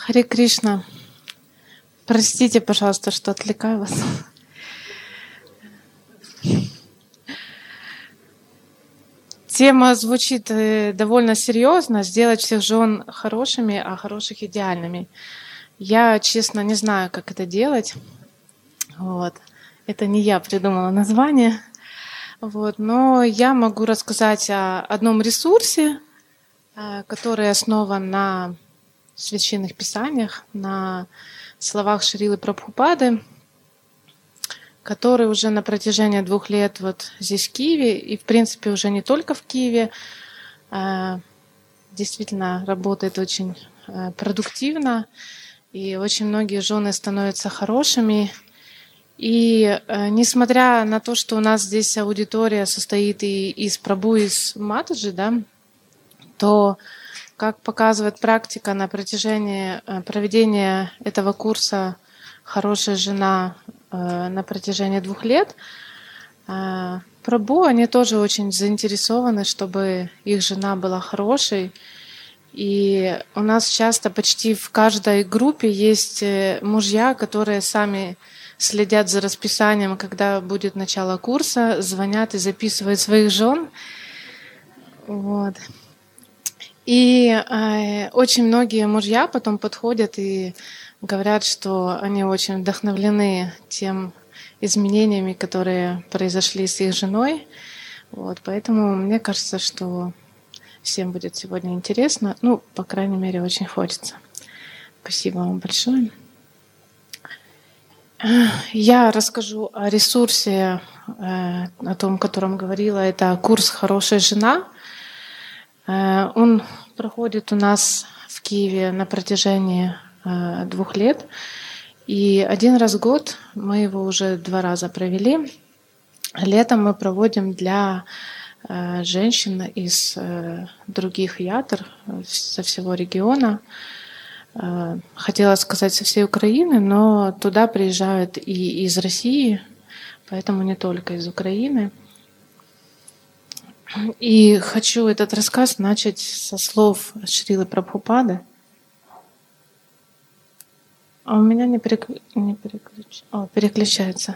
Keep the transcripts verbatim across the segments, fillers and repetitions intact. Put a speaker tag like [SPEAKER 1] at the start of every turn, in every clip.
[SPEAKER 1] Харе Кришна. Простите, пожалуйста, что отвлекаю вас. Тема звучит довольно серьезно. Сделать всех жен хорошими, а хороших идеальными. Я, честно, не знаю, как это делать. Вот. Это не я придумала название. Вот. Но я могу рассказать о одном ресурсе, который основан на священных писаниях, на словах Шрилы Прабхупады, который уже на протяжении двух лет вот здесь в Киеве, и в принципе уже не только в Киеве, действительно работает очень продуктивно, и очень многие жены становятся хорошими. И несмотря на то, что у нас здесь аудитория состоит и из Прабху, и из Матаджи, да, то, как показывает практика, на протяжении проведения этого курса «Хорошая жена» на протяжении двух лет, Прабху, они тоже очень заинтересованы, чтобы их жена была хорошей. И у нас часто почти в каждой группе есть мужья, которые сами следят за расписанием, когда будет начало курса, звонят и записывают своих жен. Вот. И э, очень многие мужья потом подходят и говорят, что они очень вдохновлены тем изменениями, которые произошли с их женой. Вот, поэтому мне кажется, что всем будет сегодня интересно. Ну, по крайней мере, очень хочется. Спасибо вам большое. Я расскажу о ресурсе, э, о том, о котором говорила. Это курс «Хорошая жена». Э, он проходит у нас в Киеве на протяжении э, двух лет. И один раз в год, мы его уже два раза провели. Летом мы проводим для э, женщин из э, других ятр, со всего региона. Э, хотела сказать со всей Украины, но туда приезжают и из России, поэтому не только из Украины. И хочу этот рассказ начать со слов Шрилы Прабхупады. А у меня не, переклю... не переключ... О, переключается.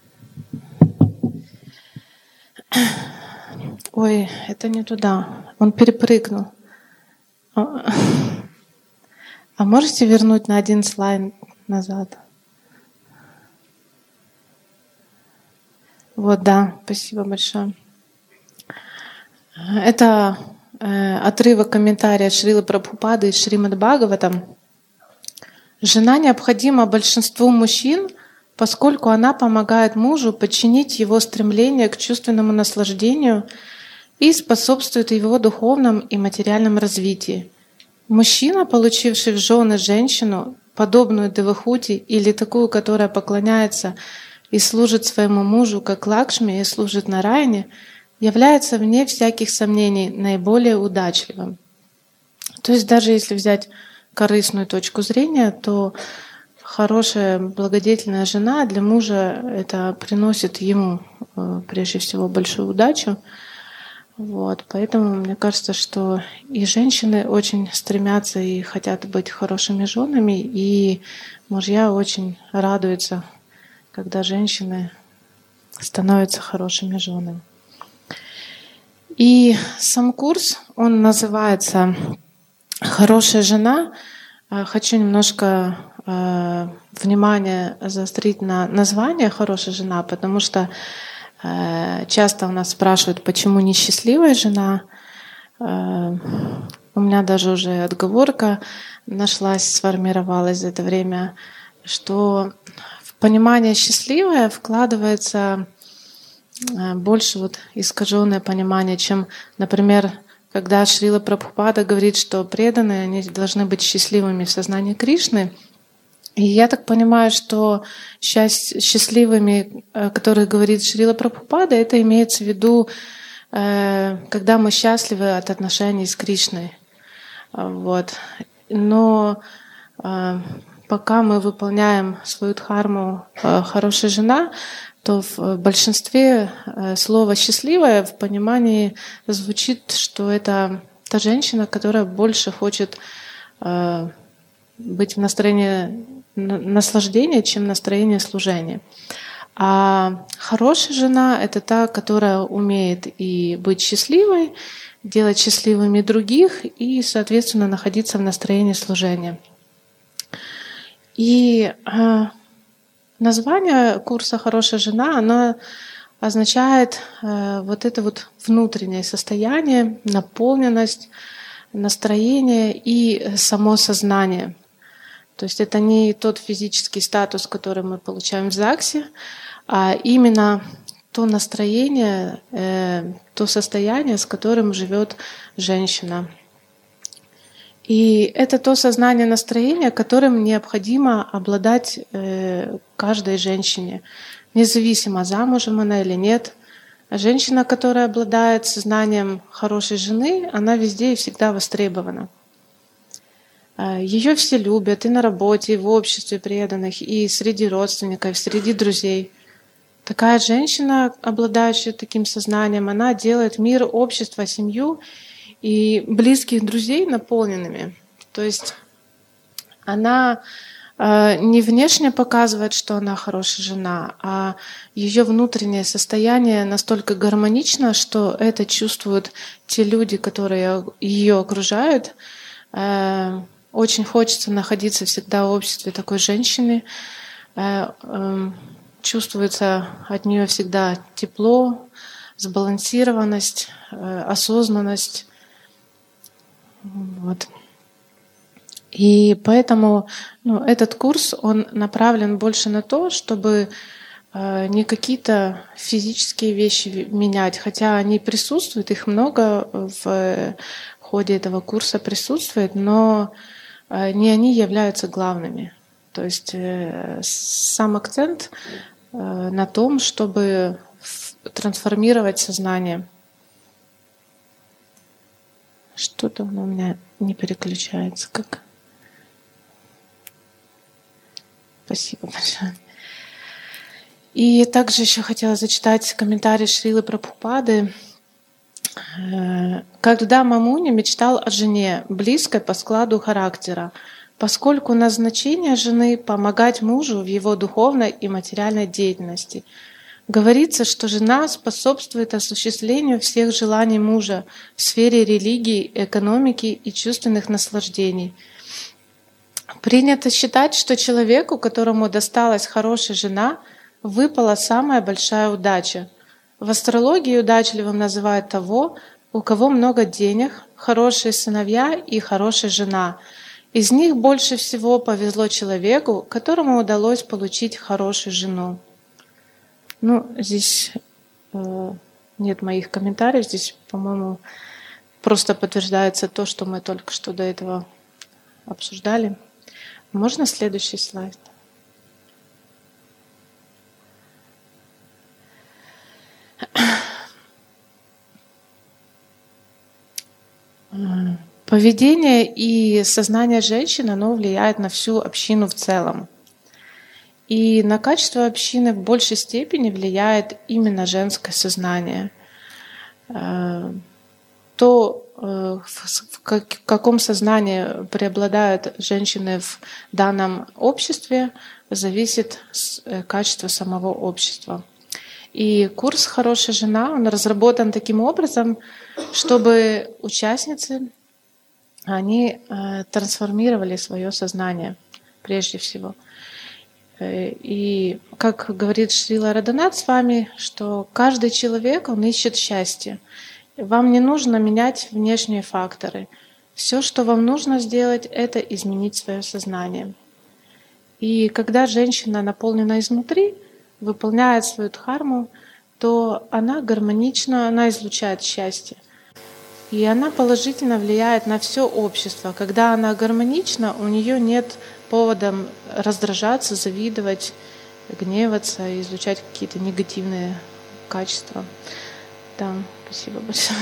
[SPEAKER 1] Ой, это не туда. Он перепрыгнул. А можете вернуть на один слайд назад? Вот, да, спасибо большое. Это э, отрывок комментария Шрилы Прабхупады из Шримад Бхагаватам. Жена необходима большинству мужчин, поскольку она помогает мужу подчинить его стремление к чувственному наслаждению и способствует его духовном и материальном развитию. Мужчина, получивший в жены женщину, подобную Девахути или такую, которая поклоняется и служит своему мужу, как Лакшми и служит Нараяне, является вне всяких сомнений наиболее удачливым. То есть даже если взять корыстную точку зрения, то хорошая, благодетельная жена для мужа это приносит ему прежде всего большую удачу. Вот. Поэтому мне кажется, что и женщины очень стремятся и хотят быть хорошими женами, и мужья очень радуются, когда женщины становятся хорошими женами. И сам курс, он называется «Хорошая жена». Хочу немножко э, внимание заострить на название «Хорошая жена», потому что э, часто у нас спрашивают, почему несчастливая жена. Э, у меня даже уже отговорка нашлась, сформировалась за это время, что в понимание «счастливая» вкладывается больше вот искаженное понимание, чем, например, когда Шрила Прабхупада говорит, что преданные они должны быть счастливыми в сознании Кришны. И я так понимаю, что счастливыми, о которых говорит Шрила Прабхупада, это имеется в виду, когда мы счастливы от отношений с Кришной. Вот. Но пока мы выполняем свою дхарму «Хорошая жена», то в большинстве слово «счастливая» в понимании звучит, что это та женщина, которая больше хочет быть в настроении наслаждения, чем настроение служения. А хорошая жена — это та, которая умеет и быть счастливой, делать счастливыми других и, соответственно, находиться в настроении служения. И э, название курса «Хорошая жена», оно означает э, вот это вот внутреннее состояние, наполненность, настроение и само сознание. То есть это не тот физический статус, который мы получаем в ЗАГСе, а именно то настроение, э, то состояние, с которым живет женщина. И это то сознание, настроение, которым необходимо обладать э, каждой женщине, независимо, замужем она или нет. Женщина, которая обладает сознанием хорошей жены, она везде и всегда востребована. Ее все любят и на работе, и в обществе преданных, и среди родственников, и среди друзей. Такая женщина, обладающая таким сознанием, она делает мир, общество, семью и близких друзей наполненными. То есть она не внешне показывает, что она хорошая жена, а ее внутреннее состояние настолько гармонично, что это чувствуют те люди, которые ее окружают. Очень хочется находиться всегда в обществе такой женщины. Чувствуется от нее всегда тепло, сбалансированность, осознанность. Вот. И поэтому ну, этот курс, он направлен больше на то, чтобы э, не какие-то физические вещи менять, хотя они присутствуют, их много в ходе этого курса присутствует, но э, не они являются главными. То есть э, сам акцент э, на том, чтобы трансформировать сознание. Что-то у меня не переключается. Как? Спасибо большое. И также еще хотела зачитать комментарий Шрилы Прабхупады. Когда Мамуни мечтал о жене, близкой по складу характера, поскольку назначение жены — помогать мужу в его духовной и материальной деятельности. Говорится, что жена способствует осуществлению всех желаний мужа в сфере религии, экономики и чувственных наслаждений. Принято считать, что человеку, которому досталась хорошая жена, выпала самая большая удача. В астрологии удачливым называют того, у кого много денег, хорошие сыновья и хорошая жена. Из них больше всего повезло человеку, которому удалось получить хорошую жену. Ну, здесь э, нет моих комментариев, здесь, по-моему, просто подтверждается то, что мы только что до этого обсуждали. Можно следующий слайд? Поведение и сознание женщин, оно влияет на всю общину в целом. И на качество общины в большей степени влияет именно женское сознание. То, в каком сознании преобладают женщины в данном обществе, зависит от качества самого общества. И курс «Хорошая жена», он разработан таким образом, чтобы участницы, они трансформировали свое сознание прежде всего. И как говорит Шрила Радханат с вами, что каждый человек, он ищет счастье. Вам не нужно менять внешние факторы. Все, что вам нужно сделать, это изменить свое сознание. И когда женщина наполнена изнутри, выполняет свою дхарму, то она гармонично, она излучает счастье. И она положительно влияет на все общество. Когда она гармонична, у нее нет повода раздражаться, завидовать, гневаться и излучать какие-то негативные качества. Да, спасибо большое.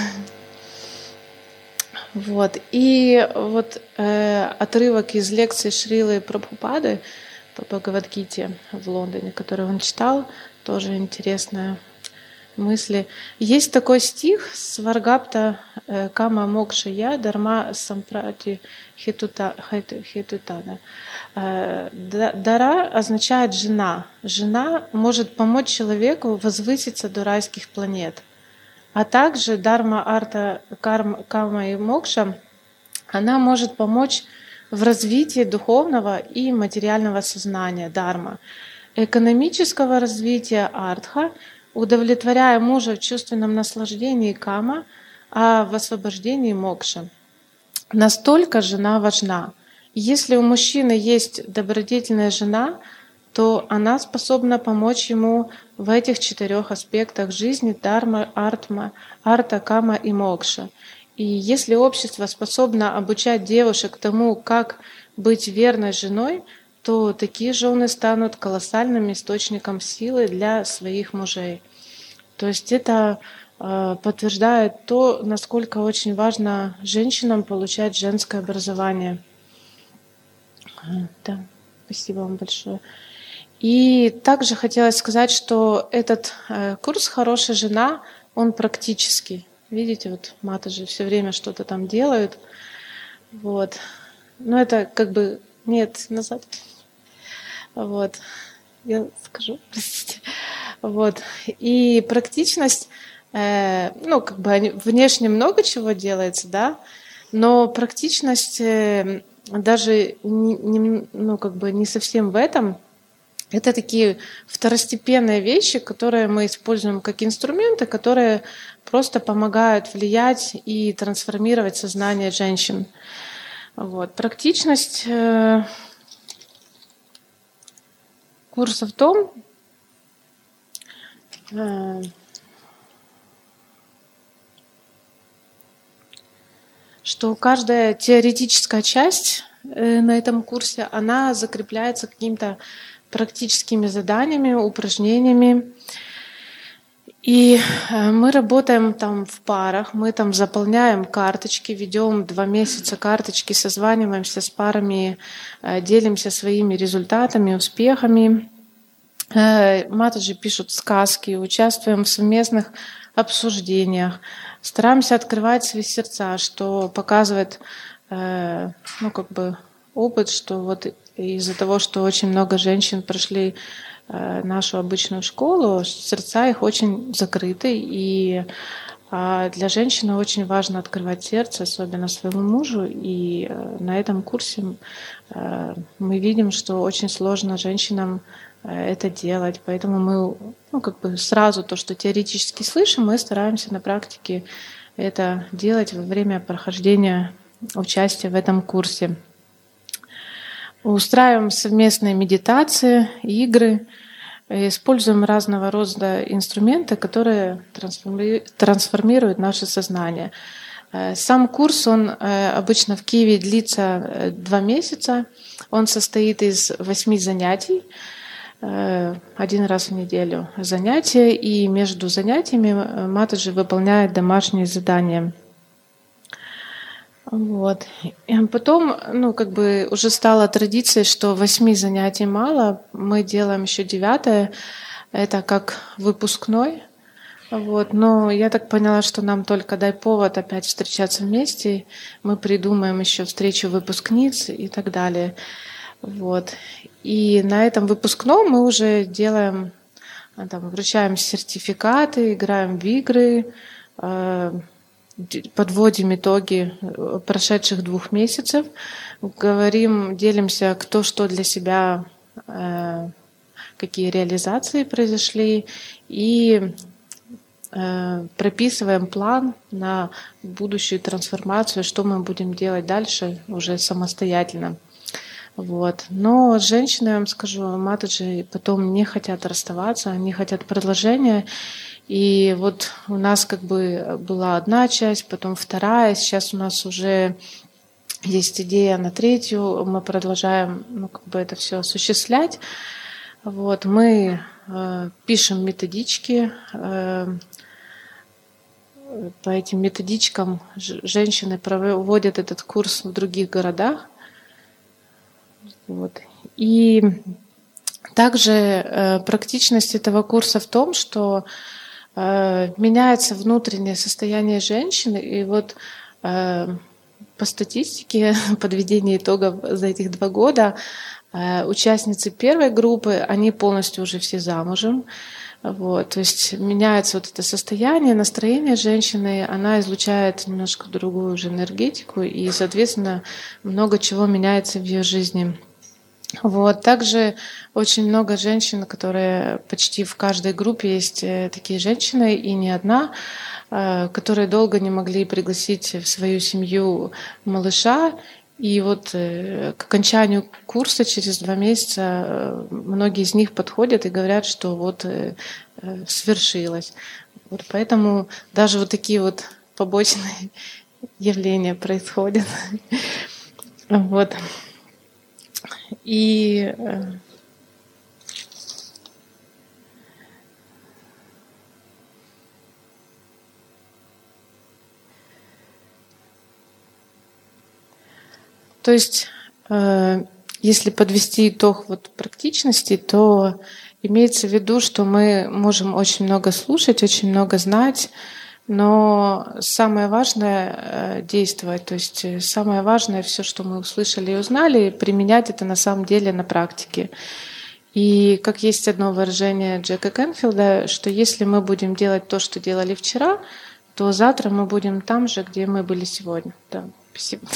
[SPEAKER 1] Вот. И вот э, отрывок из лекции Шрилы Прабхупады по Бхагавад-гите в Лондоне, который он читал, тоже интересная мысли. Есть такой стих Сваргапта э, Кама Мокшая Дарма Сампрати Хитута, Хиту- Хитутана. Э, да- Дара означает жена. Жена может помочь человеку возвыситься до райских планет. А также Дарма, Арта, Карма, Кама и Мокша, она может помочь в развитии духовного и материального сознания Дарма, экономического развития Артха, удовлетворяя мужа в чувственном наслаждении Кама, а в освобождении Мокша. Настолько жена важна. Если у мужчины есть добродетельная жена, то она способна помочь ему в этих четырех аспектах жизни: дарма, артма, арта, кама и мокша. И если общество способно обучать девушек тому, как быть верной женой, то такие жены станут колоссальным источником силы для своих мужей. То есть это э, подтверждает то, насколько очень важно женщинам получать женское образование. Да, спасибо вам большое. И также хотелось сказать, что этот э, курс «Хорошая жена», он практический. Видите, вот матажи все время что-то там делают. Вот. Но это как бы... Нет, назад. Вот. Я скажу, простите. Вот. И практичность, э, ну, как бы они, внешне много чего делается, да, но практичность э, даже не, не, ну, как бы не совсем в этом. Это такие второстепенные вещи, которые мы используем как инструменты, которые просто помогают влиять и трансформировать сознание женщин. Вот. Практичность э, курса в том, э, что каждая теоретическая часть э, на этом курсе, она закрепляется каким-то практическими заданиями, упражнениями. И мы работаем там в парах, мы там заполняем карточки, ведем два месяца карточки, созваниваемся с парами, делимся своими результатами, успехами. Матаджи пишут сказки, участвуем в совместных обсуждениях, стараемся открывать свои сердца, что показывает, ну, как бы опыт, что вот из-за того, что очень много женщин прошли нашу обычную школу, сердца их очень закрыты, и для женщины очень важно открывать сердце, особенно своему мужу, и на этом курсе мы видим, что очень сложно женщинам это делать, поэтому мы, ну, как бы сразу то, что теоретически слышим, мы стараемся на практике это делать во время прохождения участия в этом курсе. Устраиваем совместные медитации, игры, используем разного рода инструменты, которые трансформируют наше сознание. Сам курс, он обычно в Киеве длится два месяца. Он состоит из восьми занятий, один раз в неделю занятия, и между занятиями матаджи выполняет домашние задания. Вот. И потом, ну, как бы уже стала традицией, что восьми занятий мало, мы делаем еще девятое, это как выпускной. Вот. Но я так поняла, что нам только дай повод опять встречаться вместе, мы придумаем еще встречу выпускниц и так далее. Вот. И на этом выпускном мы уже делаем, там, вручаем сертификаты, играем в игры, подводим итоги прошедших двух месяцев, говорим, делимся, кто что для себя, какие реализации произошли, и прописываем план на будущую трансформацию, что мы будем делать дальше уже самостоятельно. Вот. Но женщины, я вам скажу, матаджи потом не хотят расставаться, они хотят продолжения. И вот у нас как бы была одна часть, потом вторая, сейчас у нас уже есть идея на третью, мы продолжаем, ну, как бы это все осуществлять. Вот. Мы э, пишем методички, э, по этим методичкам женщины проводят этот курс в других городах. Вот. И также э, практичность этого курса в том, что э, меняется внутреннее состояние женщины. И вот э, по статистике, подведение итогов за этих два года, э, участницы первой группы, они полностью уже все замужем. Вот, то есть меняется вот это состояние, настроение женщины, она излучает немножко другую уже энергетику, и, соответственно, много чего меняется в ее жизни. Вот. Также очень много женщин, которые почти в каждой группе есть такие женщины, и не одна, которые долго не могли пригласить в свою семью малыша. И вот к окончанию курса через два месяца многие из них подходят и говорят, что вот свершилось. Вот поэтому даже вот такие вот побочные явления происходят. Вот. И то есть, если подвести итог вот практичности, то имеется в виду, что мы можем очень много слушать, очень много знать, но самое важное — действовать. То есть самое важное — все, что мы услышали и узнали, применять это на самом деле на практике. И как есть одно выражение Джека Кенфилда, что если мы будем делать то, что делали вчера, то завтра мы будем там же, где мы были сегодня. Да, спасибо.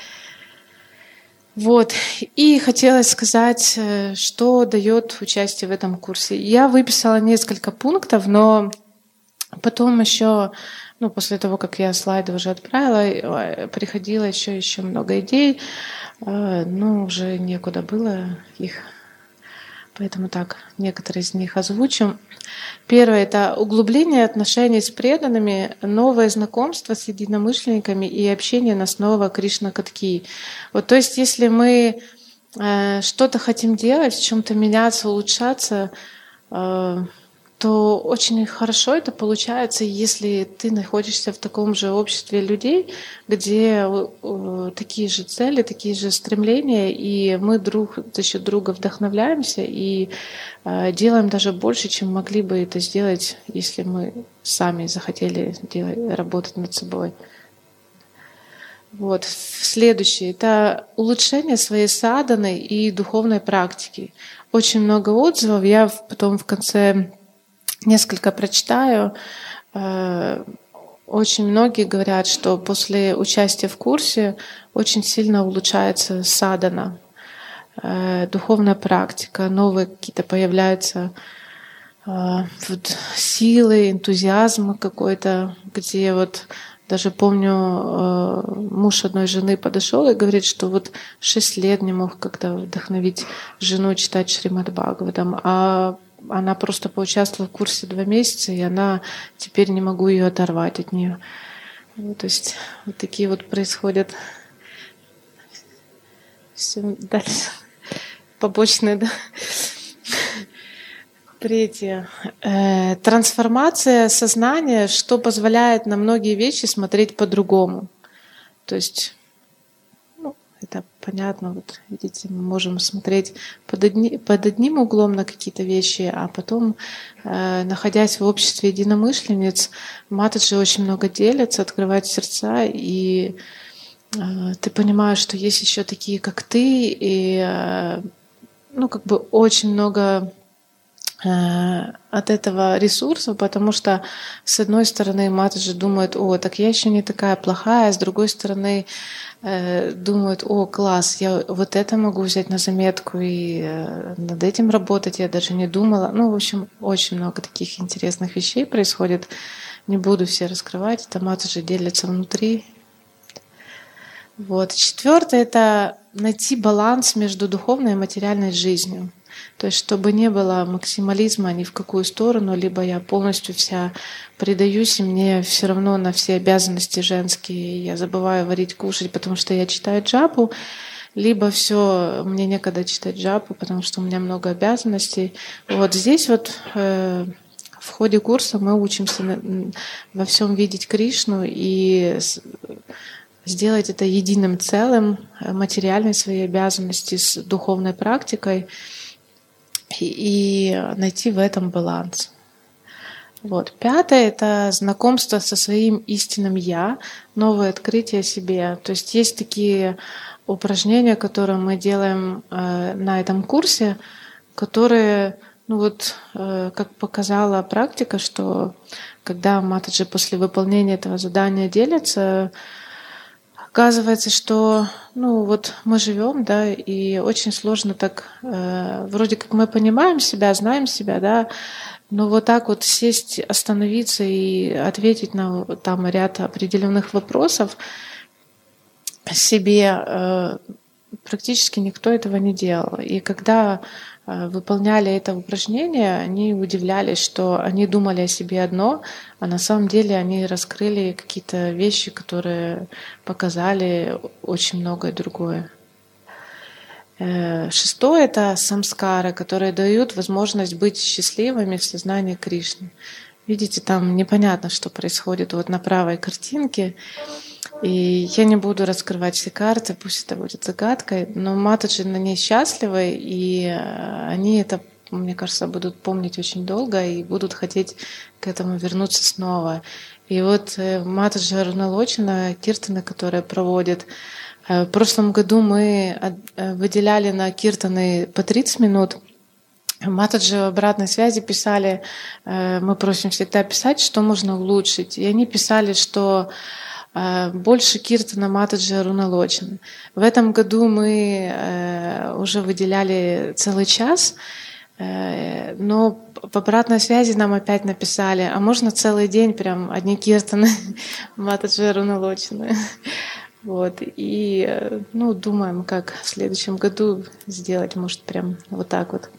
[SPEAKER 1] Вот. И хотелось сказать, что дает участие в этом курсе. Я выписала несколько пунктов, но потом еще, ну, после того, как я слайды уже отправила, приходило еще, еще много идей, но уже некуда было их. Поэтому так, некоторые из них озвучим. Первое — это углубление отношений с преданными, новое знакомство с единомышленниками и общение на основе Кришна-катхи. Вот, то есть, если мы э, что-то хотим делать, в чем-то меняться, улучшаться, э, то очень хорошо это получается, если ты находишься в таком же обществе людей, где э, такие же цели, такие же стремления, и мы друг за счет друга вдохновляемся и э, делаем даже больше, чем могли бы это сделать, если мы сами захотели делать, работать над собой. Вот. Следующее — это улучшение своей садханы и духовной практики. Очень много отзывов. Я потом в конце несколько прочитаю. Очень многие говорят, что после участия в курсе очень сильно улучшается садхана, духовная практика, новые какие-то появляются вот силы, энтузиазм какой-то, где вот даже помню, муж одной жены подошел и говорит, что вот шесть лет не мог как-то вдохновить жену читать Шримад Бхагаватам, а она просто поучаствовала в курсе два месяца, и она теперь не могу ее оторвать от нее. Вот, то есть вот такие вот происходят все дальше побочные, да. Третье. Э, трансформация сознания, что позволяет на многие вещи смотреть по-другому. То есть, ну, это понятно, вот видите, мы можем смотреть под, одни, под одним углом на какие-то вещи, а потом, э, находясь в обществе единомышленниц, матаджи очень много делятся, открывают сердца, и э, ты понимаешь, что есть еще такие, как ты, и э, ну, как бы очень много от этого ресурсов, потому что с одной стороны матаджи думают: о, так я еще не такая плохая, с другой стороны э, думают: о, класс, я вот это могу взять на заметку и э, над этим работать, я даже не думала. Ну, в общем, очень много таких интересных вещей происходит. Не буду все раскрывать, это матаджи делятся внутри. Вот. Четвертое — это найти баланс между духовной и материальной жизнью. То есть, чтобы не было максимализма ни в какую сторону, либо я полностью вся предаюсь, и мне все равно на все обязанности женские, я забываю варить, кушать, потому что я читаю джапу, либо все, мне некогда читать джапу, потому что у меня много обязанностей. Вот здесь вот э, в ходе курса мы учимся на, во всем видеть Кришну и с, сделать это единым целым, материальной своей обязанности с духовной практикой, и найти в этом баланс. Вот. Пятое — это знакомство со своим истинным «я», новое открытие себе. То есть есть такие упражнения, которые мы делаем э, на этом курсе, которые, ну вот, э, как показала практика, что когда матаджи после выполнения этого задания делятся, оказывается, что, ну вот мы живем, да, и очень сложно так, э, вроде как мы понимаем себя, знаем себя, да, но вот так вот сесть, остановиться и ответить на там ряд определенных вопросов себе э, практически никто этого не делал. И когда э, выполняли это упражнение, они удивлялись, что они думали о себе одно, а на самом деле они раскрыли какие-то вещи, которые показали очень многое другое. Шестое — это самскары, которые дают возможность быть счастливыми в сознании Кришны. Видите, там непонятно, что происходит вот на правой картинке. И я не буду раскрывать все карты, пусть это будет загадкой, но матаджи на ней счастливы, и они это, мне кажется, будут помнить очень долго и будут хотеть к этому вернуться снова. И вот матаджи Аруналочана, киртаны, которые проводят, в прошлом году мы выделяли на киртаны по тридцать минут. Матаджи в обратной связи писали, мы просим всегда писать, что можно улучшить. И они писали, что больше киртана матаджи Аруналочана. В этом году мы уже выделяли целый час, но в обратной связи нам опять написали, а можно целый день прям одни киртаны матаджи Аруналочана. Вот. И, ну, думаем, как в следующем году сделать, может, прям вот так вот.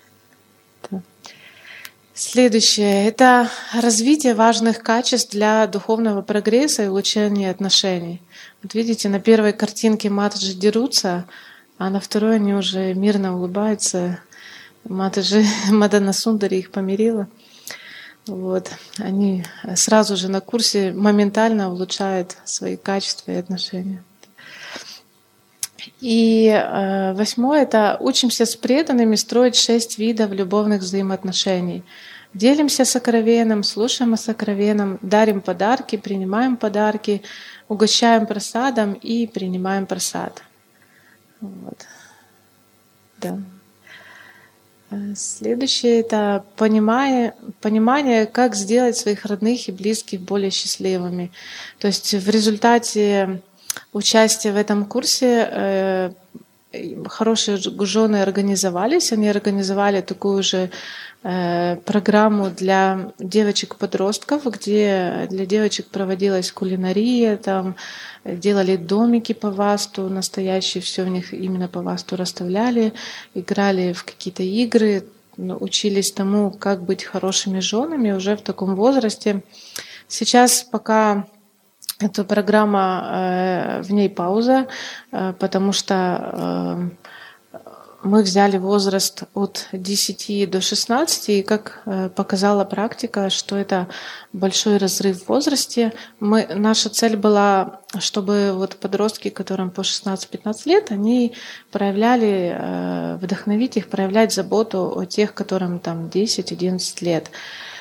[SPEAKER 1] Следующее — это развитие важных качеств для духовного прогресса и улучшения отношений. Вот видите, на первой картинке матаджи дерутся, а на второй они уже мирно улыбаются. Матаджи Мадана Сундари их помирила. Вот. Они сразу же на курсе моментально улучшают свои качества и отношения. И э, восьмое — это учимся с преданными строить шесть видов любовных взаимоотношений. Делимся сокровенным, слушаем о сокровенном, дарим подарки, принимаем подарки, угощаем прасадом и принимаем прасад. Вот. Да. Следующее — это понимание, понимание, как сделать своих родных и близких более счастливыми. То есть в результате участия в этом курсе э, хорошие жены организовались. Они организовали такую же э, программу для девочек-подростков, где для девочек проводилась кулинария, там делали домики по васту, настоящие, все в них именно по васту расставляли, играли в какие-то игры, учились тому, как быть хорошими женами уже в таком возрасте. Сейчас пока эта программа, в ней пауза, потому что мы взяли возраст от десяти до шестнадцати, и как показала практика, что это большой разрыв в возрасте. Мы, наша цель была, чтобы вот подростки, которым по шестнадцать-пятнадцать лет, они проявляли, вдохновить их, проявлять заботу о тех, которым там десять-одиннадцать лет.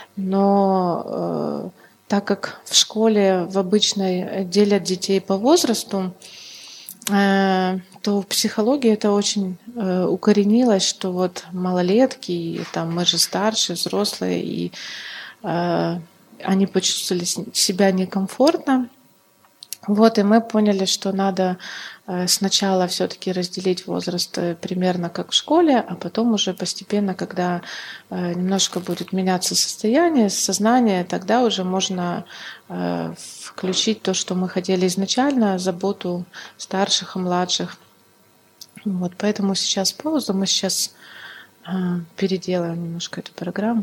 [SPEAKER 1] Но так как в школе в обычной делят детей по возрасту, то в психологии это очень укоренилось, что вот малолетки, и там мы же старше, взрослые, и они почувствовали себя некомфортно. Вот, и мы поняли, что надо сначала все-таки разделить возраст примерно как в школе, а потом уже постепенно, когда немножко будет меняться состояние, сознание, тогда уже можно включить то, что мы хотели изначально, заботу старших и младших. Вот, поэтому сейчас пауза, мы сейчас переделаем немножко эту программу.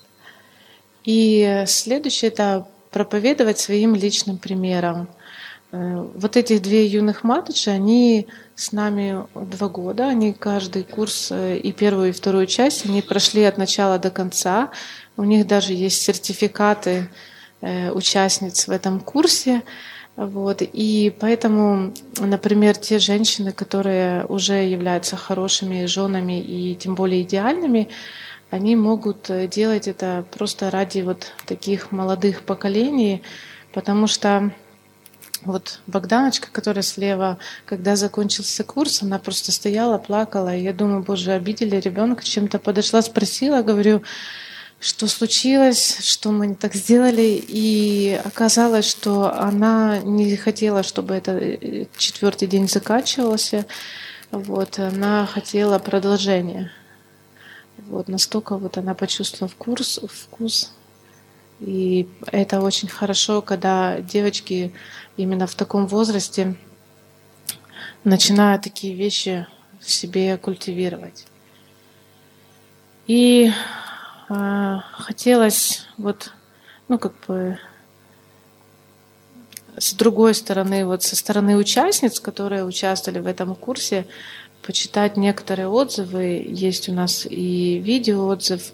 [SPEAKER 1] И следующее — это проповедовать своим личным примером. Вот этих две юных матаджи, они с нами два года, они каждый курс, и первую, и вторую часть, они прошли от начала до конца. У них даже есть сертификаты участниц в этом курсе. Вот. И поэтому, например, те женщины, которые уже являются хорошими женами и тем более идеальными, они могут делать это просто ради вот таких молодых поколений, потому что вот Богданочка, которая слева, когда закончился курс, она просто стояла, плакала, и я думаю, боже, обидели ребенка, чем-то подошла, спросила, говорю, что случилось, что мы не так сделали, и оказалось, что она не хотела, чтобы это четвертый день заканчивался, вот, она хотела продолжения. Вот, настолько вот она почувствовала вкус, вкус. И это очень хорошо, когда девочки именно в таком возрасте начинают такие вещи в себе культивировать. И э, хотелось вот, ну как бы с другой стороны, вот со стороны участниц, которые участвовали в этом курсе, почитать некоторые отзывы. Есть у нас и видеоотзыв,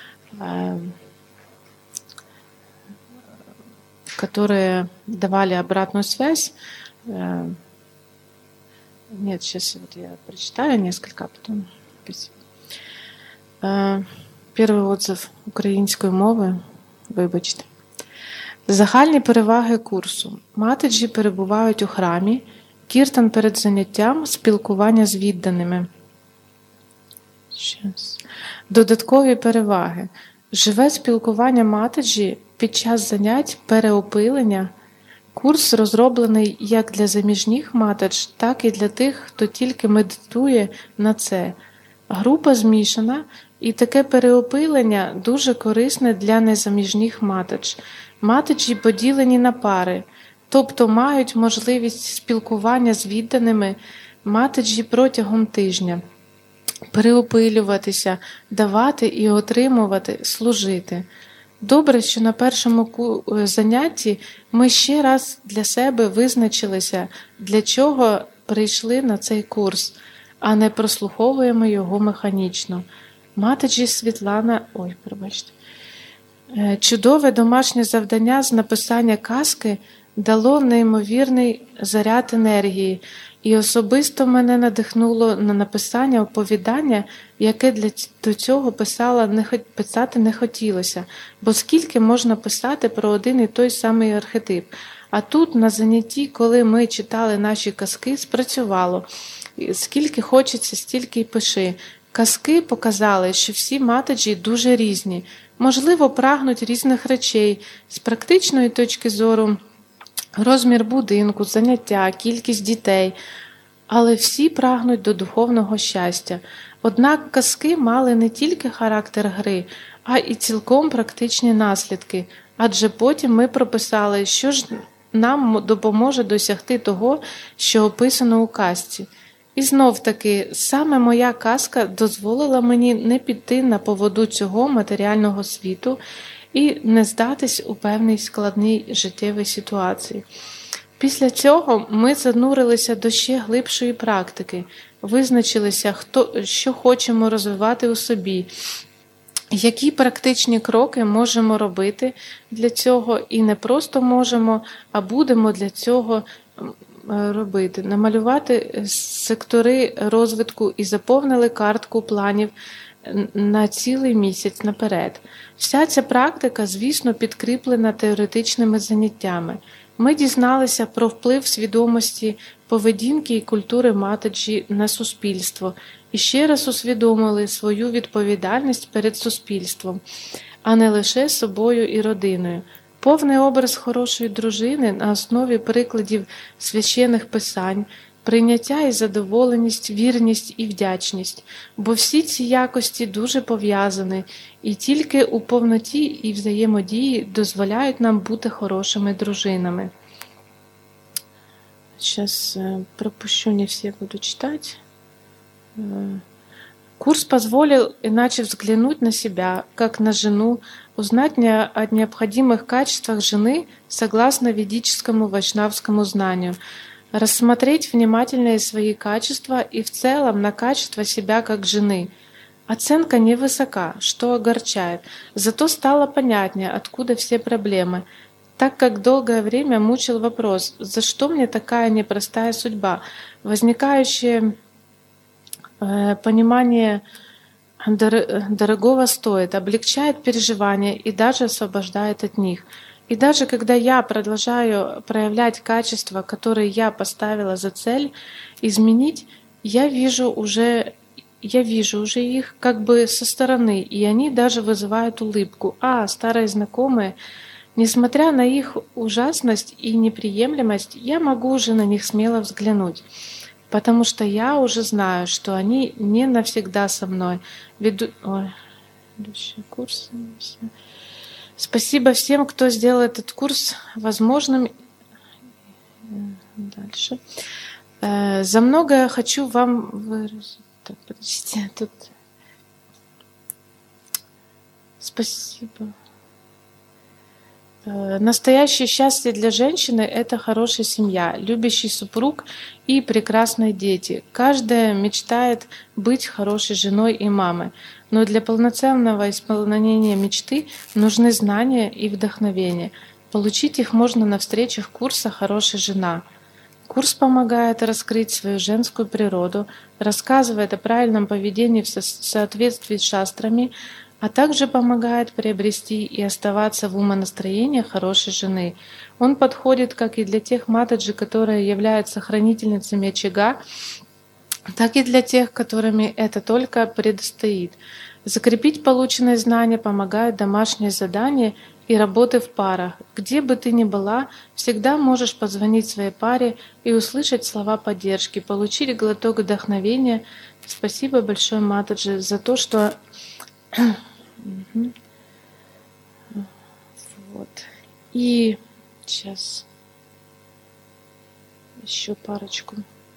[SPEAKER 1] которые давали обратную связь. Нет, сейчас вот я прочитаю несколько, а потом. Перший отзыв української мови, вибачте. Загальні переваги курсу. Матеджі перебувають у храмі, кіртан перед заняттям, спілкування з відданими. Щас. Додаткові переваги. Живе спілкування матеджі під час занять, переопилення. Курс розроблений як для заміжніх матедж, так і для тих, хто тільки медитує на це. Група змішана, і таке переопилення дуже корисне для незаміжніх матедж. Матеджі поділені на пари, тобто мають можливість спілкування з відданими матеджі протягом тижня, переопилюватися, давати і отримувати, служити. Добре, що на першому занятті ми ще раз для себе визначилися, для чого прийшли на цей курс, а не прослуховуємо його механічно. Матеджі Світлана, ой, пробачте, чудове домашнє завдання з написання казки дало неймовірний заряд енергії, і особисто мене надихнуло на написання оповідання, яке для до цього писала не, писати не хотілося, бо скільки можна писати про один і той самий архетип. А тут на занятті, коли ми читали наші казки, спрацювало. Скільки хочеться, стільки й пиши. Казки показали, що всі матеджі дуже різні, можливо, прагнуть різних речей. З практичної точки зору розмір будинку, заняття, кількість дітей, але всі прагнуть до духовного щастя. Однак казки мали не тільки характер гри, а й цілком практичні наслідки, адже потім ми прописали, що ж нам допоможе досягти того, що описано у казці. І знов-таки, саме моя казка дозволила мені не піти на поводу цього матеріального світу і не здатись у певній складній життєвій ситуації. Після цього ми занурилися до ще глибшої практики, визначилися, хто, що хочемо розвивати у собі, які практичні кроки можемо робити для цього, і не просто можемо, а будемо для цього робити. Намалювати сектори розвитку і заповнили картку планів на цілий місяць наперед. Вся ця практика, звісно, підкріплена теоретичними заняттями. Ми дізналися про вплив свідомості, поведінки і культури матеджі на суспільство і ще раз усвідомили свою відповідальність перед суспільством, а не лише собою і родиною. Повний образ хорошої дружини на основі прикладів священних писань, прийняття і задоволеність, вірність і вдячність, бо всі ці якості дуже пов'язані, і тільки у повноті і взаємодії дозволяють нам бути хорошими дружинами. Сейчас пропущу, не все буду читать. Курс позволил иначе взглянуть на себя, как на жену, узнать о необходимых качествах жены согласно ведическому вайшнавскому знанию, рассмотреть внимательнее свои качества и в целом на качество себя как жены. Оценка невысока, что огорчает, зато стало понятнее, откуда все проблемы, так как долгое время мучил вопрос, за что мне такая непростая судьба, возникающее э, понимание дор- дорогого стоит, облегчает переживания и даже освобождает от них. И даже когда я продолжаю проявлять качества, которые я поставила за цель изменить, я вижу уже, я вижу уже их как бы со стороны, и они даже вызывают улыбку. А, старые знакомые, несмотря на их ужасность и неприемлемость, я могу уже на них смело взглянуть, потому что я уже знаю, что они не навсегда со мной. Веду... Ой, ведущий курс. Спасибо всем, кто сделал этот курс возможным. Дальше. Э, За многое хочу вам выразить. Так, подождите, тут. Спасибо. Э, Настоящее счастье для женщины– это хорошая семья, любящий супруг и прекрасные дети. Каждая мечтает быть хорошей женой и мамой, но для полноценного исполнения мечты нужны знания и вдохновение. Получить их можно на встречах курса «Хорошая жена». Курс помогает раскрыть свою женскую природу, рассказывает о правильном поведении в со- соответствии с шастрами, а также помогает приобрести и оставаться в умонастроении хорошей жены. Он подходит как и для тех матаджи, которые являются хранительницами очага, так и для тех, которыми это только предстоит. Закрепить полученные знания помогают домашние задания и работы в парах. Где бы ты ни была, всегда можешь позвонить своей паре и услышать слова поддержки, получить глоток вдохновения. Спасибо большое, Матаджи, за то, что... Мгм. Вот. И сейчас еще парочку.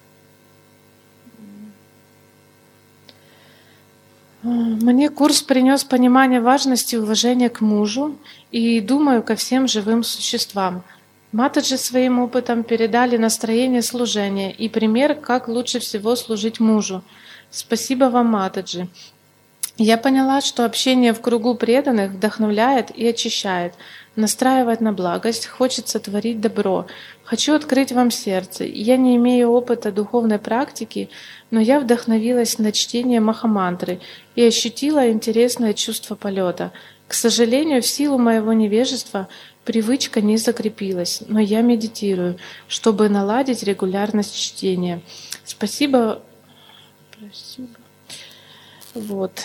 [SPEAKER 1] Мне курс принес понимание важности уважения к мужу и, думаю, ко всем живым существам. Матаджи своим опытом передали настроение служения и пример, как лучше всего служить мужу. Спасибо вам, Матаджи. Я поняла, что общение в кругу преданных вдохновляет и очищает, настраивает на благость, хочется творить добро. Хочу открыть вам сердце. Я не имею опыта духовной практики, но я вдохновилась на чтение Махамантры и ощутила интересное чувство полета. К сожалению, в силу моего невежества привычка не закрепилась, но я медитирую, чтобы наладить регулярность чтения. Спасибо. Спасибо. Вот.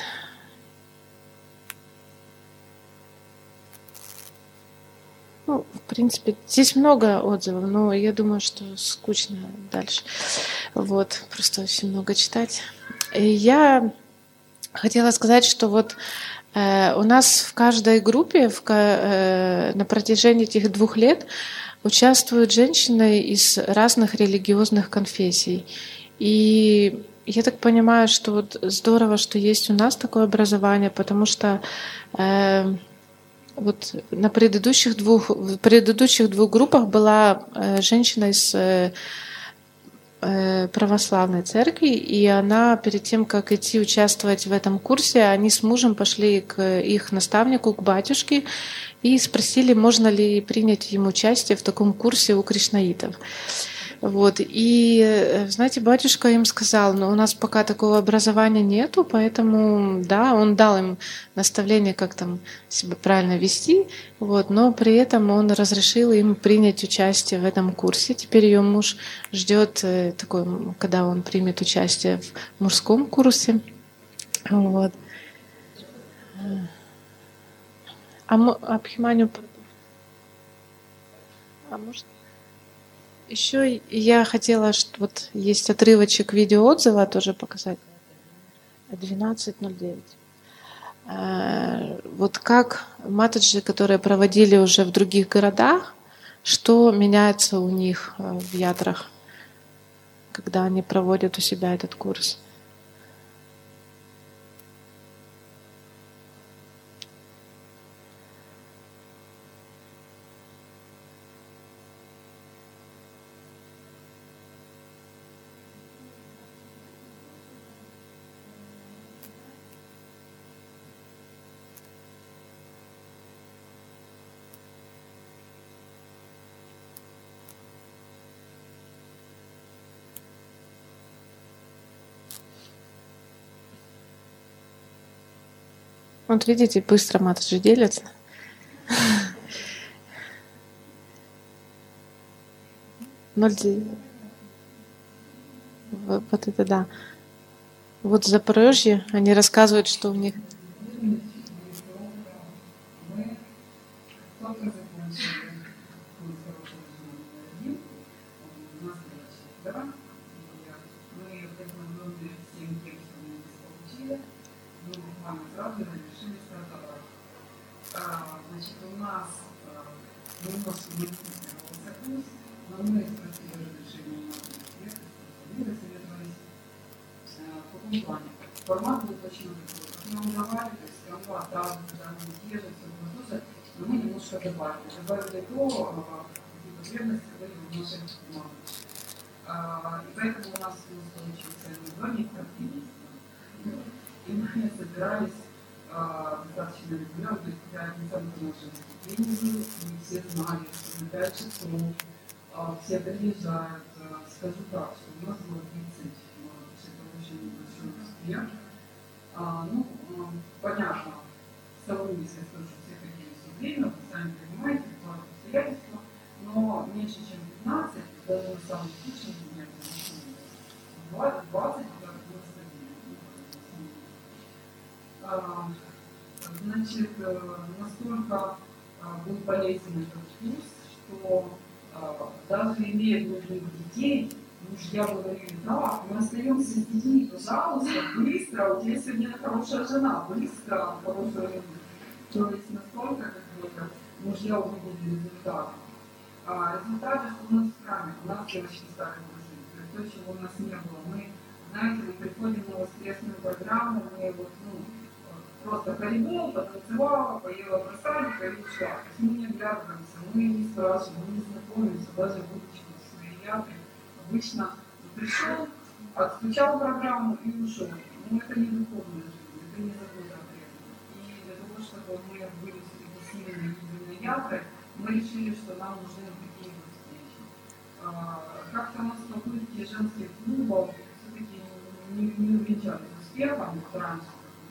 [SPEAKER 1] Ну, в принципе, здесь много отзывов, но я думаю, что скучно дальше. Вот, просто очень много читать. И я хотела сказать, что вот э, у нас в каждой группе в, ка- э, на протяжении этих двух лет участвуют женщины из разных религиозных конфессий. И я так понимаю, что вот здорово, что есть у нас такое образование, потому что э, вот на предыдущих двух, в предыдущих двух группах была э, женщина из э, э, православной церкви, и она перед тем, как идти участвовать в этом курсе, они с мужем пошли к их наставнику, к батюшке, и спросили, можно ли принять им участие в таком курсе у кришнаитов. Вот. И, э, знаете, батюшка им сказал, но у нас пока такого образования нету, поэтому, да, он дал им наставление, как там себя правильно вести, вот, но при этом он разрешил им принять участие в этом курсе. Теперь ее муж ждет э, такой, м, когда он примет участие в мужском курсе. Вот. А, мо- а Абхиманию, а может, еще я хотела, что вот есть отрывочек видеоотзыва тоже показать. двенадцать ноль девять. Э, Вот как матаджи, которые проводили уже в других городах, что меняется у них э, в ятрах, когда они проводят у себя этот курс? Вот видите, быстро мат же делится. Ноль девять. Вот это да. Вот в Запорожье они рассказывают, что у них...
[SPEAKER 2] Значит, у нас немножко модифицировался курс, но мы спросили разрешение на ответ, советовались в каком плане. Формат был точно такой, как нам давали, то есть канва, там, куда мы держим, все было слушать, но мы немножко добавили. Добавили то, какие потребности были в наших командах. И поэтому у нас получился не два месяца, а три месяца. И мы собирались достаточно регулярно, то есть я не сам наши выступления, и все знали, что на пять часов все приезжают. Скажу так, что у нас было тридцать, это очень большой успех. Ну, понятно, в Сауле, если скажу, все хотели все время, вы сами понимаете, какое обстоятельство, но меньше, чем пятнадцать, даже на самом скучном занятии, двадцать, двадцать, значит, настолько был полезен этот курс, что даже имея двух детей, мужья говорили: да, мы остаемся с детьми, пожалуйста, быстро, у тебя сегодня хорошая жена, быстро, хорошая жена. То есть настолько, как бы, мужья увидели результаты. А результаты, что у нас в храме, у нас девочки стали дружить. То есть то, чего у нас не было. Мы, знаете, мы приходим на воскресную программу, мы вот, ну, просто коридор, потанцевала, поела просадика и ушла. То есть мы не оглядываемся, мы не спрашиваем, мы не знакомимся, даже будучи в своей яты. Обычно пришел, отключал программу и ушел. Но это не духовная жизнь, это не забота о преданных. И для того, чтобы мы были все-таки сильными единой ятрой, мы решили, что нам нужны такие вот встречи. Как-то у нас попытки женских клубов все-таки не, не увенчались успехом, вот раньше.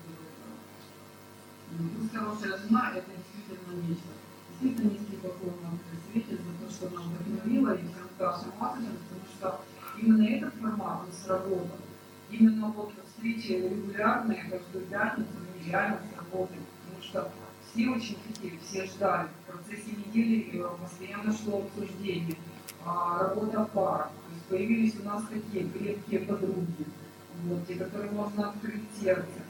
[SPEAKER 2] Пусть хорошая жена — это действительно нечто. Действительно низкий поклон нам светит за то, что нам вдохновило и всем старшим мастерам, потому что именно этот формат он сработал. Именно вот встречи регулярные, каждую пятницу, они реально сработали, потому что все очень хотели, все ждали. В процессе недели постоянно шло обсуждение, работа пар. То есть появились у нас такие крепкие подруги, вот, те, которым можно открыть сердце.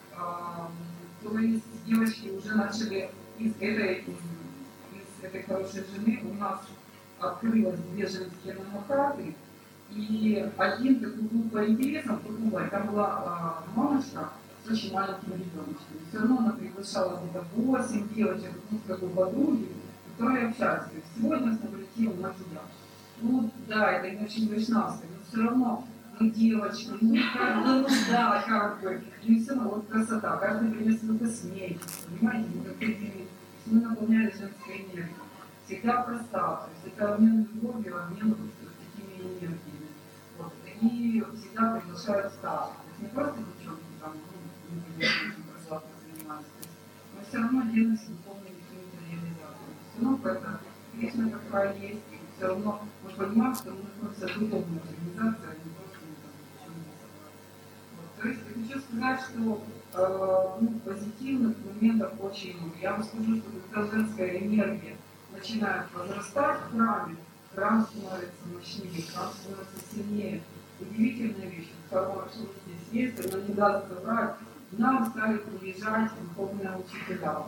[SPEAKER 2] То есть девочки уже начали из этой, из, из этой хорошей жены у нас открылось две женские намахаты, и один такой был по интересам, другой, там была э, мамочка с очень маленьким ребеночком. Все равно она приглашала где-то восемь девочек, ну, как бы подруги, которые общаются. Сегодня с наблюдением макияж. Ну да, это не очень вайшнавское, но все равно мы девочки, ну как бы, ну да, как бы, ну все равно вот красота, каждый принес свою косметику, понимаете, мы как бы, мы наполняли женской энергией. Всегда проста, то есть это обмен любовью, обмен вот такими энергиями. Вот. И всегда приглашают старых. То есть не просто девчонки там, ну, не очень красотой занимаются, но все равно делаются духовными какими-то реализациями. Все равно это Кришна какая есть, и все равно мы понимаем, что мы находимся в духовной организации, а не просто мы там почему-то собрались. Вот. То есть я хочу сказать, что э, ну, позитивных моментов очень много. Я вам скажу, что когда женская энергия начинает возрастать в храме, храм становится мощнее, храм становится сильнее. Удивительная вещь, второе, что здесь есть, она не даст соврать. К нам стали приезжать духовные учителя,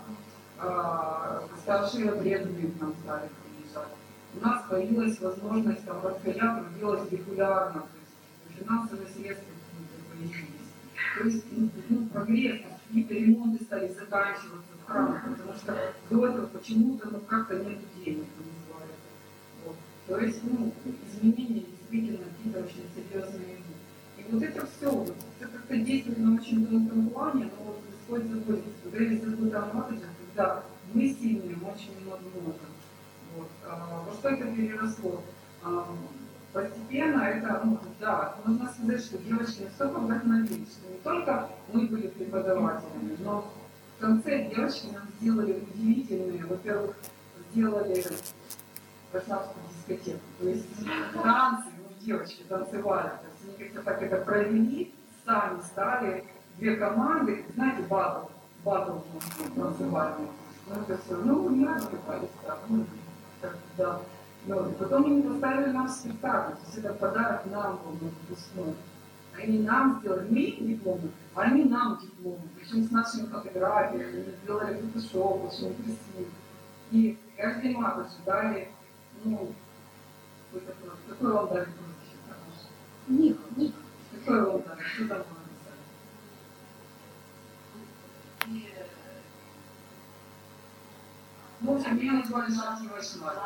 [SPEAKER 2] старшие преданные к нам стали приезжать. У нас появилась возможность там расходяться делать регулярно, то есть финансовые средства появились. То есть ну, прогресс, какие-то ремонты стали заканчиваться в храме, потому что до этого почему-то ну, как-то нет денег, называется. Вот. То есть ну, изменения действительно какие-то очень серьезные идут. И вот это все, вот, это как-то действует на очень тонком плане, но вот Господь заботится. Когда есть забота о матери, когда мы сильные, мы очень много можем. Вот. А, во что это переросло? А, постепенно это, ну, да, можно сказать, что девочки настолько вдохновились, что не только мы были преподавателями, но В конце девочки нам сделали удивительные, во-первых, сделали варшавскую дискотеку. То есть танцы, ну, девочки танцевали. То есть они как-то так это провели, сами стали две команды, знаете, батл, батл танцевали. Ну, это все, ну, не развивались, да, ну, так, да. Ну, и потом они поставили нам спектакль, то есть это подарок нам был на выпускной. Они нам сделали, мы им дипломы, а они нам дипломы, причем с нашими фотографиями, они сделали фотошоп, очень красиво. И каждый матч дали, ну, какой вам дали прозвище хороший?
[SPEAKER 3] Ник, Ник.
[SPEAKER 2] Какой вам дали, что там было написали? Ну, в общем, меня назвали Шарки Вайшнавы.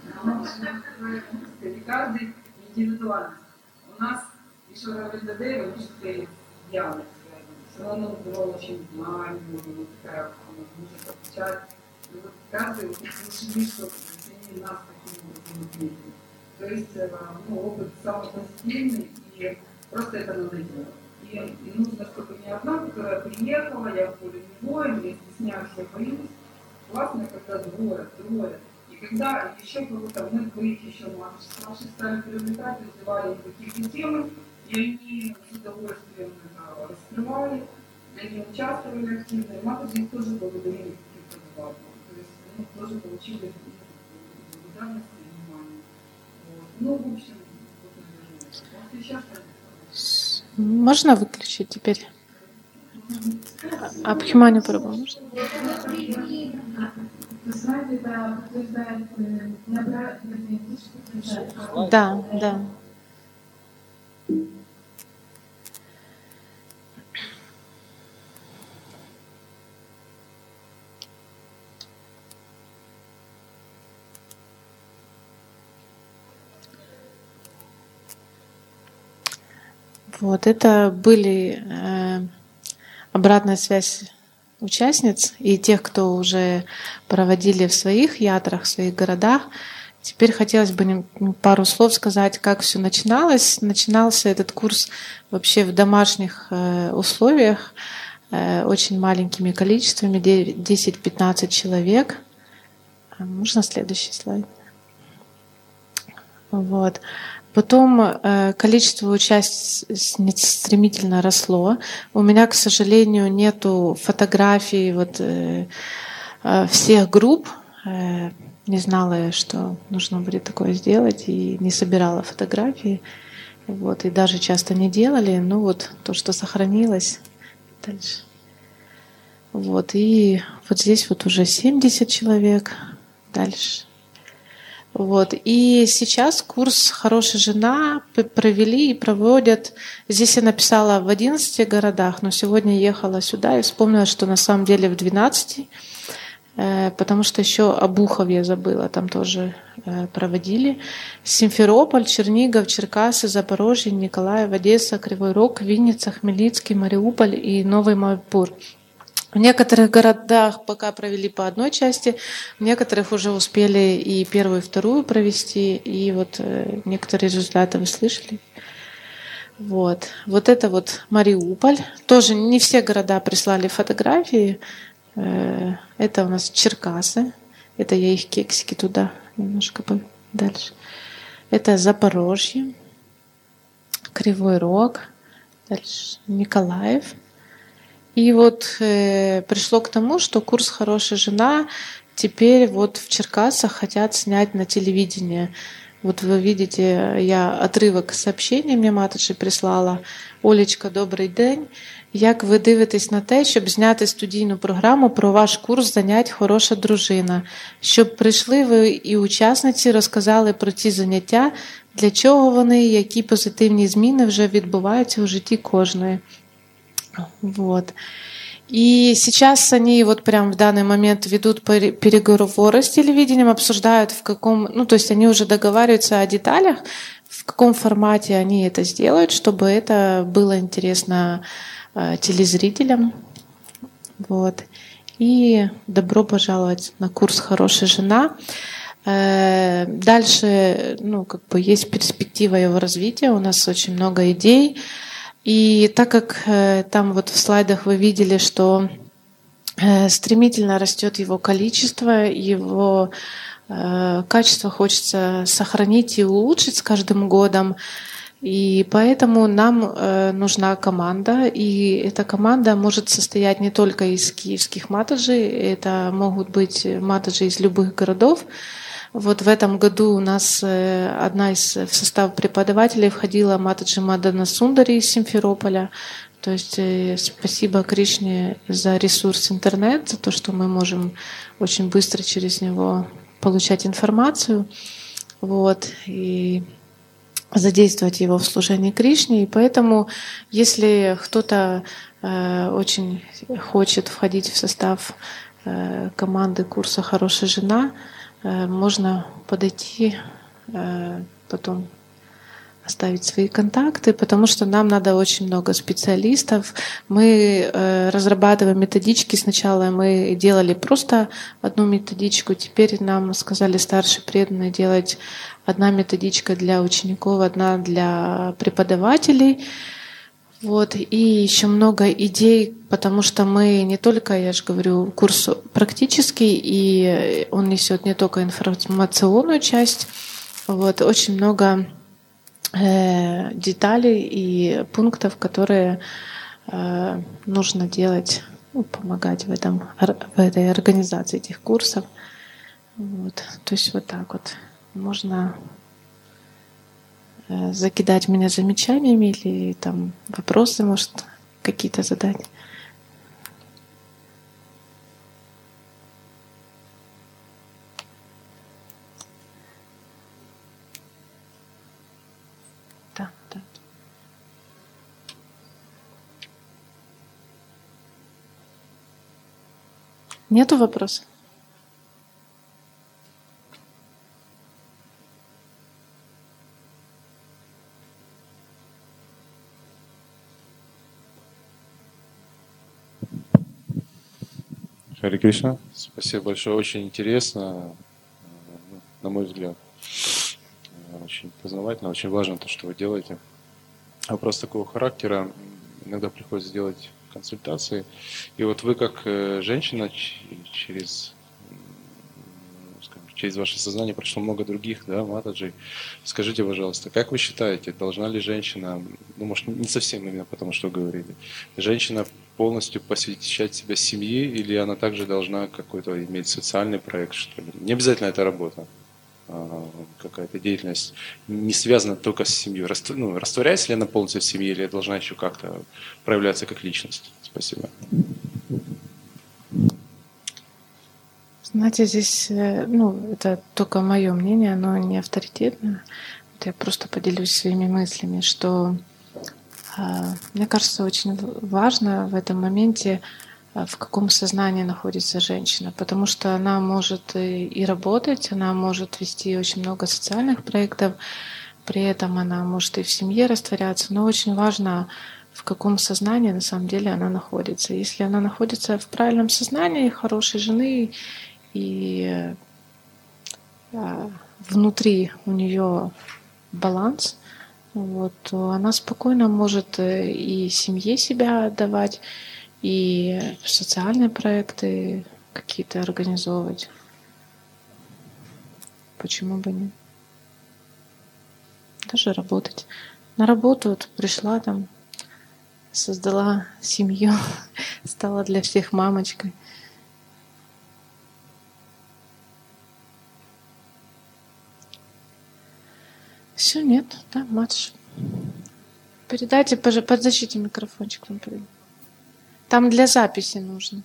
[SPEAKER 2] И каждый индивидуально. У нас еще Равенда Дэйва, ну, что ты явно связан. Все равно называл очень знаний, вот такая, музыка, печать. И вот каждый вот решили, что оценили нас таким образом отметили. То есть, ну, опыт самый позитивный, и просто это надо делать. И, и нужно, чтобы не одна, которая приехала, я в поле него, я стесняюсь, я боюсь. Классно, когда двое, трое. И когда еще кого-то мы двоих еще наши стали привлекать, развивали какие-то темы, и они с удовольствием это раскрывали, они участвовали активно, и матушки их тоже благодарили каким-то добавкам. То есть они тоже получили благодарность и внимание. Вот. Ну, в общем, вот, наверное, вот еще что-нибудь.
[SPEAKER 1] Можно выключить теперь? Абхиманию Прабху можно? Да, да. Вот это были э, обратная связь участниц и тех, кто уже проводили в своих ятрах, в своих городах. Теперь хотелось бы пару слов сказать, как все начиналось. Начинался этот курс вообще в домашних э, условиях, э, очень маленькими количествами, десять-пятнадцать человек. Можно следующий слайд? Вот. Потом э, количество участниц стремительно росло. У меня, к сожалению, нету фотографий вот, э, э, всех групп. Э, не знала я, что нужно будет такое сделать, и не собирала фотографии. Вот, и даже часто не делали. Ну вот то, что сохранилось. Дальше. Вот, и вот здесь вот уже семьдесят человек. Дальше. Вот. И сейчас курс «Хорошая жена» провели и проводят. Здесь я написала в одиннадцати городах, но сегодня ехала сюда и вспомнила, что на самом деле в двенадцати, потому что еще Обухов я забыла, там тоже проводили. Симферополь, Чернигов, Черкассы, Запорожье, Николаев, Одесса, Кривой Рог, Винница, Хмельницкий, Мариуполь и Новый Майпур. В некоторых городах пока провели по одной части, в некоторых уже успели и первую, и вторую провести, и вот некоторые результаты вы слышали. Вот, вот это вот Мариуполь. Тоже не все города прислали фотографии. Это у нас Черкассы. Это я их кексики туда немножко дальше. Это Запорожье, Кривой Рог, дальше Николаев. И вот э, пришло к тому, что курс «Хорошая жена» теперь вот в Черкасах хотят снять на телевидение. Вот вы видите, я отрывок сообщения мне матуші прислала. Олечка, добрий день. Як ви дивитесь на те, щоб зняти студійну програму про ваш курс занять «Хороша дружина»? Щоб прийшли ви і учасниці розказали про ці заняття, для чого вони, які позитивні зміни вже відбуваються у житті кожної. Вот. И сейчас они вот прям в данный момент ведут переговоры с телевидением, обсуждают в каком, ну то есть они уже договариваются о деталях, в каком формате они это сделают, чтобы это было интересно э, телезрителям. Вот. И добро пожаловать на курс «Хорошая жена». Э, дальше, ну как бы есть перспектива его развития, у нас очень много идей. И так как э, там вот в слайдах вы видели, что стремительно растет его количество, его качество хочется сохранить и улучшить с каждым годом. И поэтому нам э, нужна команда, и эта команда может состоять не только из киевских матаджей, это могут быть матаджи из любых городов. Вот в этом году у нас э, одна из в состав преподавателей входила матаджи Мадана Сундари из Симферополя. То есть э, спасибо Кришне за ресурс интернет, за то, что мы можем очень быстро через него получать информацию. Вот, и задействовать его в служении Кришне. И поэтому, если кто-то э, очень хочет входить в состав э, команды курса «Хорошая жена», э, можно подойти, э, потом оставить свои контакты, потому что нам надо очень много специалистов. Мы э, разрабатываем методички. Сначала мы делали просто одну методичку, теперь нам сказали старшие преданные делать одна методичка для учеников, одна для преподавателей. Вот. И еще много идей, потому что мы не только, я же говорю, курс практический, и он несет не только информационную часть. Вот. Очень много э, деталей и пунктов, которые э, нужно делать, ну, помогать в, этом, в этой организации этих курсов. Вот. То есть вот так вот. Можно закидать меня замечаниями или там вопросы, может, какие-то задать. Да, да. Нету вопросов?
[SPEAKER 3] Харе Кришна, спасибо большое, очень интересно, на мой взгляд, очень познавательно, очень важно то, что вы делаете. Вопрос такого характера, иногда приходится делать консультации, и вот вы как женщина через, скажем, через ваше сознание прошло много других, да, матаджей. Скажите, пожалуйста, как вы считаете, должна ли женщина, ну, может, не совсем именно потому, что говорили, женщина полностью посвящать себя семье, или она также должна какой-то иметь социальный проект, что ли? Не обязательно это работа, а какая-то деятельность, не связана только с семьей. Раствор, ну, растворяется ли она полностью в семье, или должна еще как-то проявляться как личность? Спасибо.
[SPEAKER 1] Знаете, здесь, ну, это только мое мнение, оно не авторитетное. Вот я просто поделюсь своими мыслями, что мне кажется, очень важно в этом моменте, в каком сознании находится женщина, потому что она может и работать, она может вести очень много социальных проектов, при этом она может и в семье растворяться, но очень важно, в каком сознании на самом деле она находится. Если она находится в правильном сознании хорошей жены, и внутри у нее баланс, вот, то она спокойно может и семье себя отдавать, и социальные проекты какие-то организовывать. Почему бы нет? Даже работать. На работу вот пришла там, создала семью, стала для всех мамочкой. Все, нет, да, матч. Передайте, пожалуйста, подзащите микрофончик. Там для записи нужно.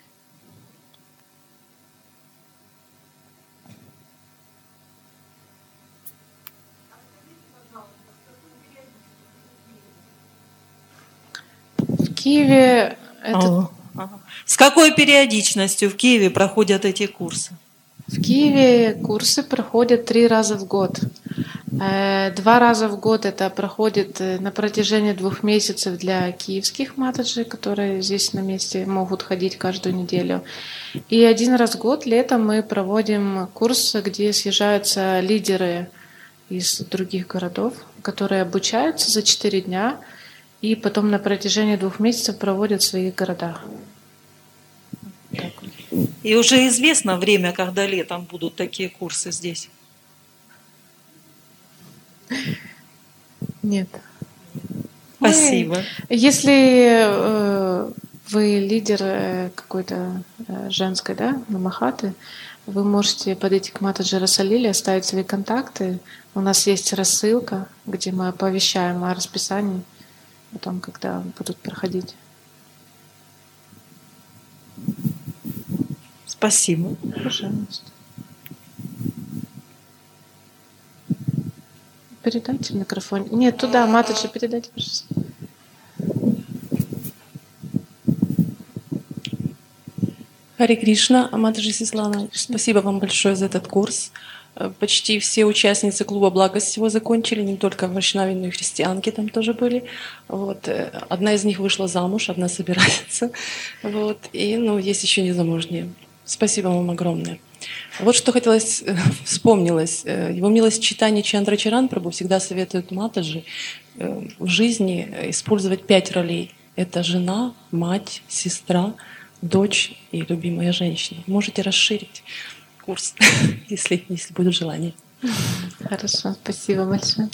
[SPEAKER 1] В Киеве это...
[SPEAKER 4] С какой периодичностью в Киеве проходят эти курсы?
[SPEAKER 1] В Киеве курсы проходят три раза в год. Два раза в год это проходит на протяжении двух месяцев для киевских матаджей, которые здесь на месте могут ходить каждую неделю. И один раз в год летом мы проводим курс, где съезжаются лидеры из других городов, которые обучаются за четыре дня и потом на протяжении двух месяцев проводят в своих городах.
[SPEAKER 4] И уже известно время, когда летом будут такие курсы здесь?
[SPEAKER 1] Нет.
[SPEAKER 4] Спасибо.
[SPEAKER 1] Мы, если э, вы лидер э, какой-то э, женской, да, намахаты, вы можете подойти к Матаджи Расалиле, оставить свои контакты. У нас есть рассылка, где мы оповещаем о расписании, о том, когда будут проходить.
[SPEAKER 4] Спасибо.
[SPEAKER 1] Пожалуйста. Передайте микрофон. Нет, туда, Матаджи, передайте, пожалуйста.
[SPEAKER 5] Харе Кришна, Матаджи Светлана, спасибо вам большое за этот курс. Почти все участницы клуба «Благость» его закончили, не только вайшнави, но и христианки там тоже были. Вот. Одна из них вышла замуж, одна собирается. Вот. И ну, есть еще незамужние. Спасибо вам огромное. Вот что хотелось, вспомнилось. Его милость читания Чандра Чаран Прабху всегда советует Матаджи в жизни использовать пять ролей. Это жена, мать, сестра, дочь и любимая женщина. Можете расширить курс, если, если будет желание.
[SPEAKER 1] Хорошо, спасибо большое.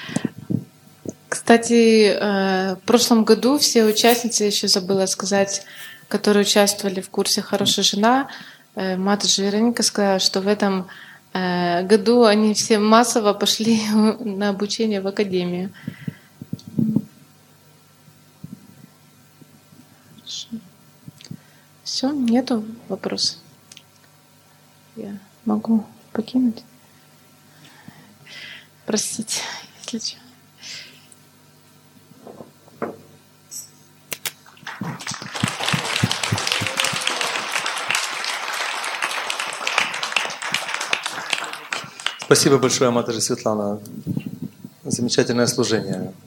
[SPEAKER 1] Кстати, в прошлом году все участницы, еще забыла сказать, которые участвовали в курсе «Хорошая жена», Матаджи Вероника сказала, что в этом году они все массово пошли на обучение в академию. Все, нету вопросов. Я могу покинуть. Простите, если что.
[SPEAKER 6] Спасибо большое, Матаджи Светлана. Замечательное служение.